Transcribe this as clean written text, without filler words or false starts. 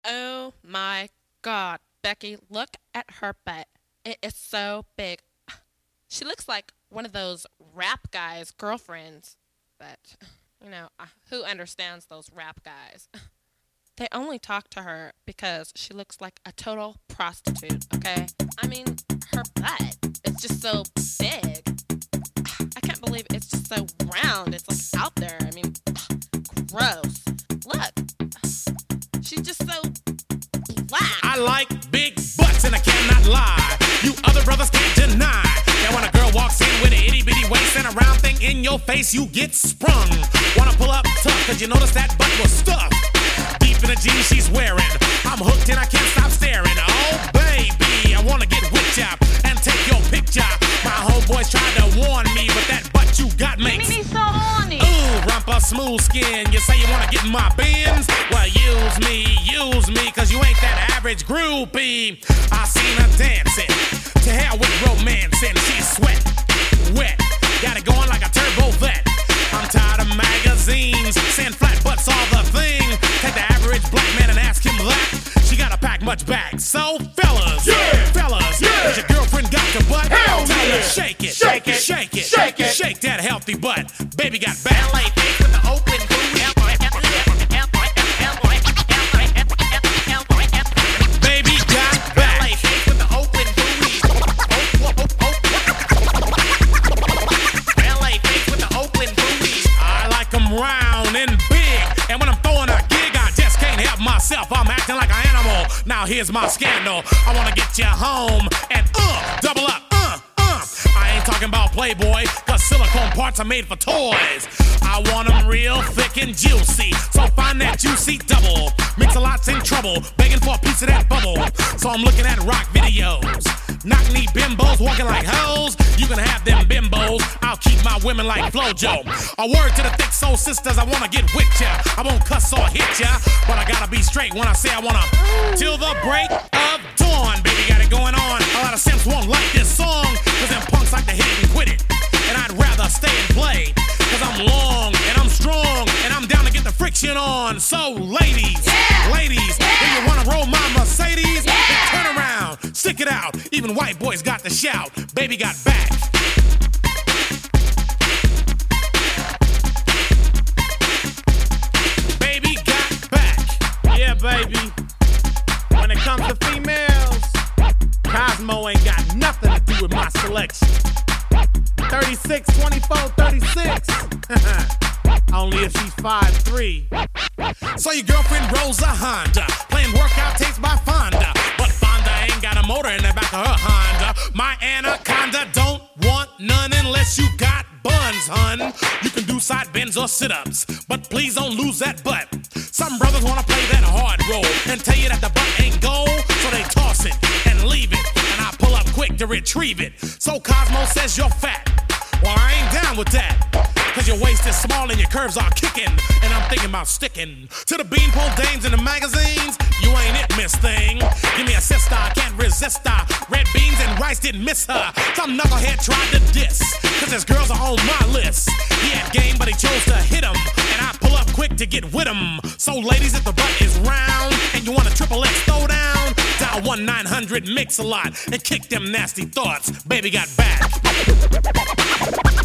Oh my God, Becky, look at her butt. It is so big. She looks like one of those rap guys' girlfriends. But, who understands those rap guys? They only talk to her because she looks like a total prostitute, okay? I mean, her butt is just so big. I can't believe it's just so round. It's like out there. I mean, gross. Look. She's just so black. I like big butts and I cannot lie. You other brothers can't deny that when a girl walks in with an itty bitty waist and a round thing in your face, you get sprung. Wanna pull up tough cause you notice that butt was stuffed deep in the jeans she's wearing. I'm hooked and I can't stop staring. Oh baby, I wanna get with ya and take your picture. My homeboys tried to warn me, but that butt you got makes me so horny. Ooh, rumpa smooth skin. You say you wanna get in my bins? Well, use me, cause you ain't that average groupie. I seen her dancing, to hell with romancing. She's sweat, wet, got it going like a turbo vet. I'm tired of magazines, saying flat butts all the thing. Take the average black man and ask him that. She gotta pack much back. So fellas, has your girlfriend got your butt? Hell Tell yeah. her shake it, Shake it. shake it, Shake it. shake that healthy butt. Baby got back. LA bitch with the open booty. Baby got back. LA bitch with the open booty. LA bitch with the open booty. I like them round and big. And when I'm throwing a gig, I just can't help myself. I'm acting like an animal. Now here's my scandal. I wanna get you home and double up. I ain't talking about Playboy, cause silicone parts are made for toys. I want them real thick and juicy, so find that juicy double. Mix a lot's in trouble, begging for a piece of that bubble. So I'm looking at rock videos. Knock-knee bimbos walking like hoes. You can have them bimbos, I'll keep my women like Flojo. A word to the thick soul sisters, I wanna get with ya. I won't cuss or hit ya, but I gotta be straight when I say I wanna. Till the break of dawn, baby, got it going on. A lot of simps won't like this song, cause them punks like to hit it and quit it. And I'd rather stay and play, cause I'm long and I'm strong and I'm down to get the friction on. So ladies, if you wanna roll my Mercedes, then turn around, stick it out. Even white boys got the shout. Baby got back. Baby got back. Yeah, baby. When it comes to females, Cosmo ain't got nothing to do with my selection. 36, 24, 36. Only if she's 5'3". So your girlfriend rolls a Honda, playing workout tapes by Fonda. But Fonda ain't got a motor in the back of her Honda. My Anaconda don't want none unless you got buns, hun. You can do side bends or sit-ups, but please don't lose that butt. Some brothers wanna play that hard role and tell you that the butt ain't gold, so they toss it and leave it, and I pull up quick to retrieve it. So Cosmo says you're fat. Well, I ain't down with that, cause your waist is small and your curves are kicking, and I'm thinking about sticking to the beanpole dames in the magazines. You ain't it, miss thing. Give me a sister, I can't resist her. Red beans and rice didn't miss her. Some knucklehead tried to diss, cause his girls are on my list. He had game, but he chose to hit him, and I pull up quick to get with him. So ladies, if the butt is round and you want a triple X throwdown, dial 1-900-MIX-A-LOT and kick them nasty thoughts. Baby got back.